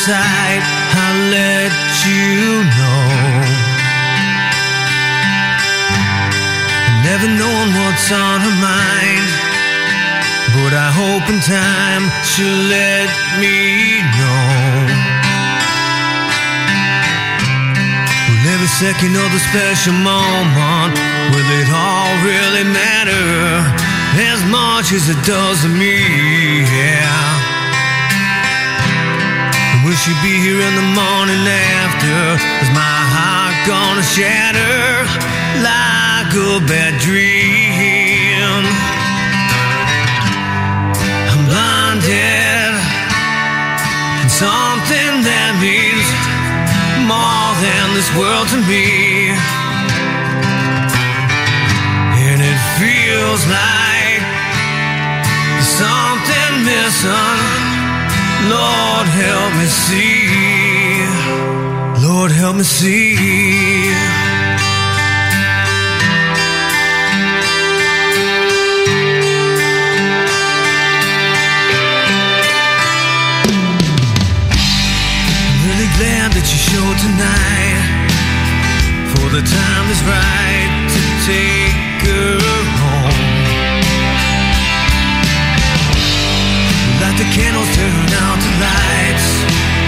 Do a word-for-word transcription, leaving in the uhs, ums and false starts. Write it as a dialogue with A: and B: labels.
A: sight, I'll let you know. Never known what's on her mind, but I hope in time she'll let me know. Well, every second of the special moment, will it all really matter as much as it does to me? Yeah. Will she be here in the morning after? Is my heart gonna shatter like a bad dream? I'm blinded in something that means more than this world to me, and it feels like there's something missing. Lord, help me see. Lord, help me see. I'm really glad that you showed tonight, for the time is right to take her home. Like the candles turn out the lights,